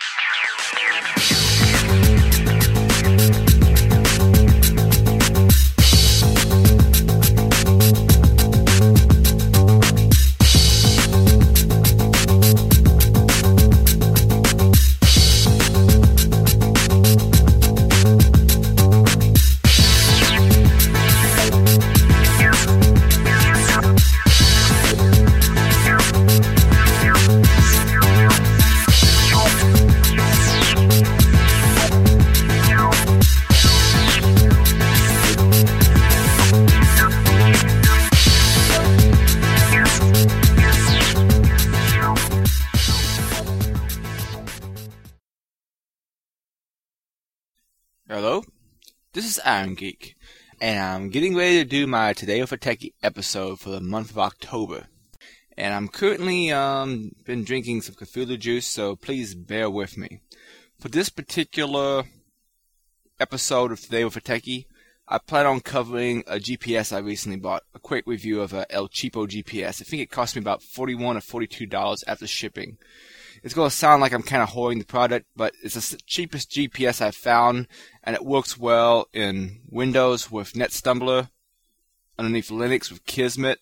Hello, this is Iron Geek, and I'm getting ready to do my Today with a Techie episode for the month of October. And I'm currently been drinking some Cthulhu juice, so please bear with me. For this particular episode of Today with a Techie, I plan on covering a GPS I recently bought, a quick review of a El Cheapo GPS. I think it cost me about $41 or $42 after shipping. It's going to sound like I'm kind of hoarding the product, but it's the cheapest GPS I've found, and it works well in Windows with NetStumbler, underneath Linux with Kismet,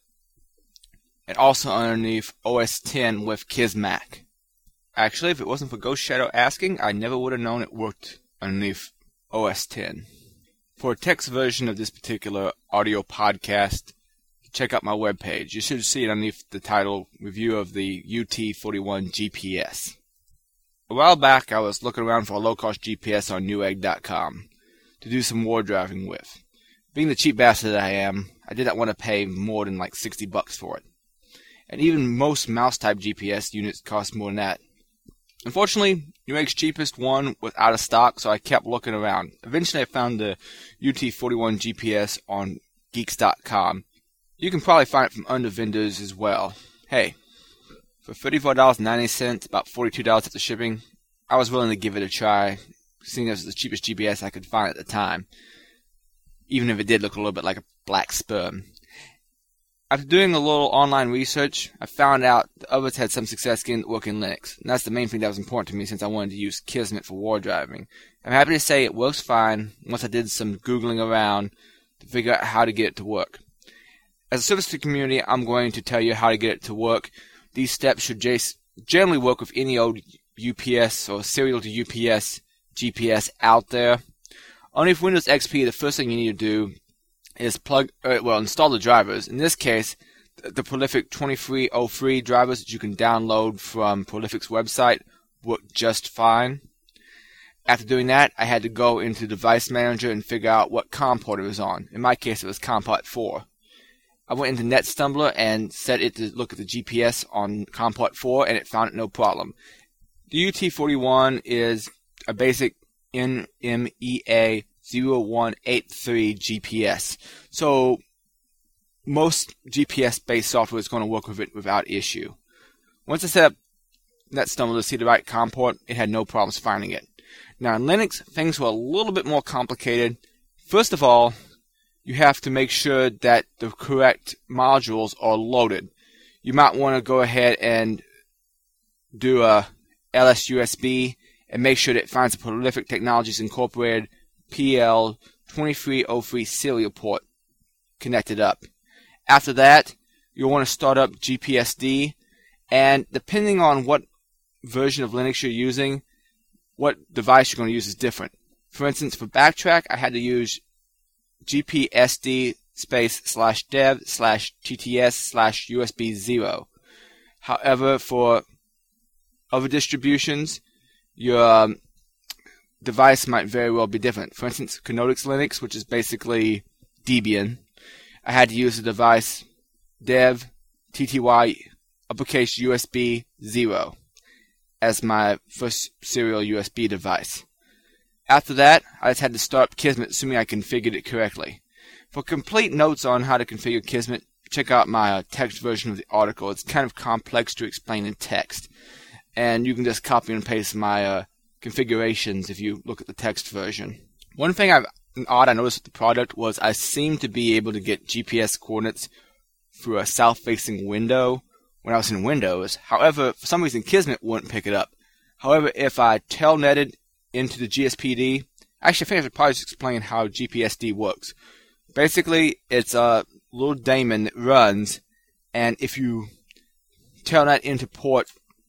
and also underneath OS X with Kismac. Actually, if it wasn't for Ghost Shadow asking, I never would have known it worked underneath OS X. For a text version of this particular audio podcast, check out my webpage. You should see it underneath the title, Review of the UT41 GPS. A while back, I was looking around for a low-cost GPS on Newegg.com to do some war driving with. Being the cheap bastard I am, I did not want to pay more than like $60 for it. And even most mouse-type GPS units cost more than that. Unfortunately, Newegg's cheapest one was out of stock, so I kept looking around. Eventually, I found the UT41 GPS on Geeks.com. You can probably find it from under vendors as well. Hey, for $34.90, about $42 after shipping, I was willing to give it a try, seeing as it was the cheapest GPS I could find at the time, even if it did look a little bit like a black sperm. After doing a little online research, I found out the others had some success getting it to work in Linux, and that's the main thing that was important to me since I wanted to use Kismet for war driving. I'm happy to say it works fine once I did some Googling around to figure out how to get it to work. As a service to the community, I'm going to tell you how to get it to work. These steps should generally work with any old UPS or serial to UPS GPS out there. Only for Windows XP, the first thing you need to do is install the drivers. In this case, the Prolific 2303 drivers that you can download from Prolific's website work just fine. After doing that, I had to go into Device Manager and figure out what COM port it was on. In my case, it was COM port 4. I went into NetStumbler and set it to look at the GPS on COM port 4, and it found it no problem. The UT41 is a basic NMEA 0183 GPS. So most GPS-based software is going to work with it without issue. Once I set up NetStumbler to see the right COM port, it had no problems finding it. Now in Linux, things were a little bit more complicated. First of all, you have to make sure that the correct modules are loaded. You might want to go ahead and do a LSUSB and make sure that it finds the Prolific Technologies Incorporated PL2303 serial port connected up. After that, you'll want to start up GPSD, and depending on what version of Linux you're using, what device you're going to use is different. For instance, for Backtrack, I had to use GPSD /dev/TTS/USB0. However, for other distributions, your device might very well be different. For instance, Canodix Linux, which is basically Debian, I had to use the device dev TTY uppercase USB 0 as my first serial USB device. After that, I just had to start up Kismet, assuming I configured it correctly. For complete notes on how to configure Kismet, check out my text version of the article. It's kind of complex to explain in text, and you can just copy and paste my configurations if you look at the text version. One thing I noticed with the product was I seemed to be able to get GPS coordinates through a south-facing window when I was in Windows. However, for some reason, Kismet wouldn't pick it up. However, if I telnetted into the GSPD, actually I think I should probably just explain how GPSD works. Basically, it's a little daemon that runs, and if you telnet into port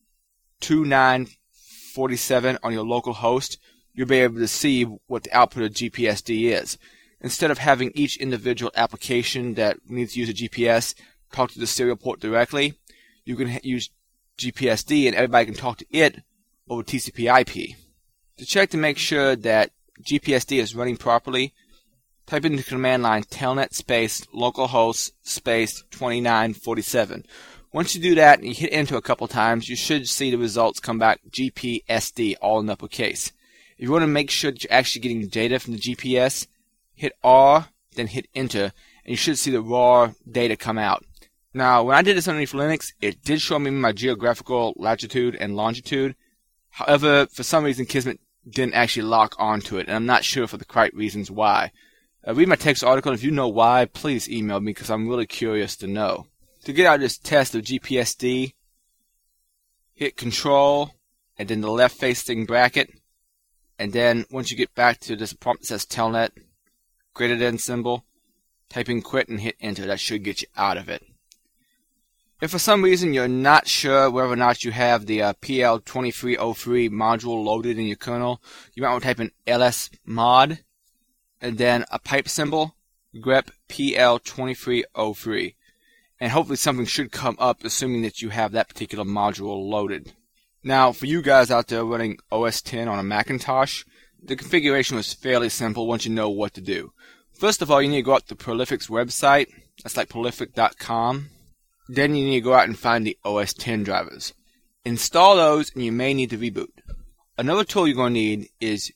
2947 on your local host, you'll be able to see what the output of GPSD is. Instead of having each individual application that needs to use a GPS talk to the serial port directly, you can use GPSD and everybody can talk to it over TCP/IP. To check to make sure that GPSD is running properly, type into the command line telnet space localhost space 2947. Once you do that and you hit enter a couple times, you should see the results come back GPSD, all in uppercase. If you want to make sure that you're actually getting data from the GPS, hit R, then hit enter, and you should see the raw data come out. Now, when I did this underneath Linux, it did show me my geographical latitude and longitude. However, for some reason, Kismet didn't actually lock onto it, and I'm not sure for the correct reasons why. Read my text article, and if you know why, please email me, because I'm really curious to know. To get out of this test of GPSD, hit Control, and then the left-facing bracket, and then once you get back to this prompt that says Telnet, greater than symbol, type in quit and hit enter. That should get you out of it. If for some reason you're not sure whether or not you have the PL2303 module loaded in your kernel, you might want to type in lsmod and then a pipe symbol, grep PL2303. And hopefully something should come up assuming that you have that particular module loaded. Now, for you guys out there running OS X on a Macintosh, the configuration was fairly simple once you know what to do. First of all, you need to go out to Prolific's website. That's like prolific.com. Then you need to go out and find the OS X drivers. Install those, and you may need to reboot. Another tool you're going to need is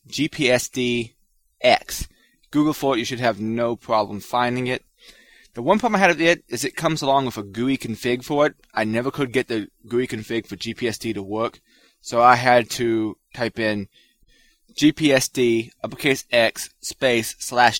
GPSD-X. Google for it, you should have no problem finding it. The one problem I had with it is it comes along with a GUI config for it. I never could get the GUI config for GPSD to work, so I had to type in GPSD uppercase X space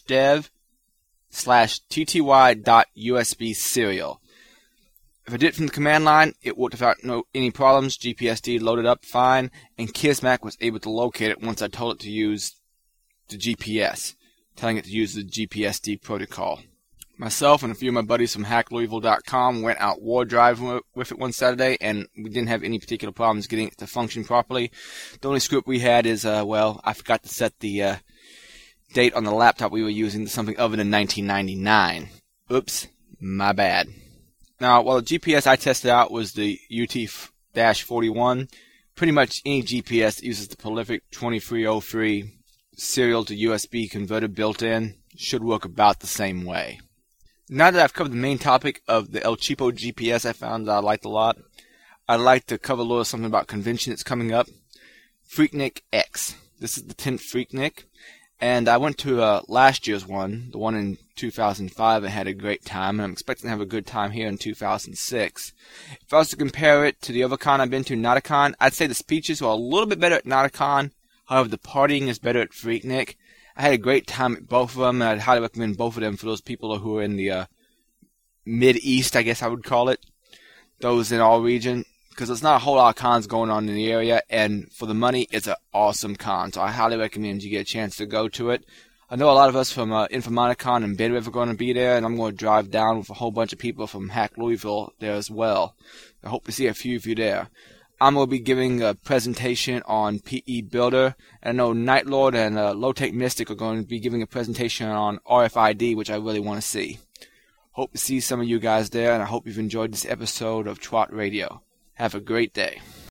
/dev/tty.usb serial. If I did it from the command line, it worked without any problems. GPSD loaded up fine, and Kismet was able to locate it once I told it to use the GPS, telling it to use the GPSD protocol. Myself and a few of my buddies from hacklouisville.com went out war driving with it one Saturday, and we didn't have any particular problems getting it to function properly. The only screw up we had is, I forgot to set the date on the laptop we were using to something other than 1999. Oops, my bad. Now, while the GPS I tested out was the UT-41, pretty much any GPS that uses the Prolific 2303 serial to USB converter built in should work about the same way. Now that I've covered the main topic of the El Cheapo GPS I found that I liked a lot, I'd like to cover a little something about convention that's coming up. Freaknik X. This is the 10th Freaknik, and I went to last year's one, the one in 2005, and had a great time, and I'm expecting to have a good time here in 2006. If I was to compare it to the other con I've been to, Nauticon, I'd say the speeches were a little bit better at Nauticon, however the partying is better at Freaknik. I had a great time at both of them, and I'd highly recommend both of them for those people who are in the Mid-East, I guess I would call it, those in our region, because there's not a whole lot of cons going on in the area, and for the money, it's an awesome con, so I highly recommend you get a chance to go to it. I know a lot of us from Informaticon and Bid River are going to be there, and I'm going to drive down with a whole bunch of people from Hack Louisville there as well. I hope to see a few of you there. I'm going to be giving a presentation on PE Builder, and I know Nightlord and Low-Tech Mystic are going to be giving a presentation on RFID, which I really want to see. Hope to see some of you guys there, and I hope you've enjoyed this episode of Twat Radio. Have a great day.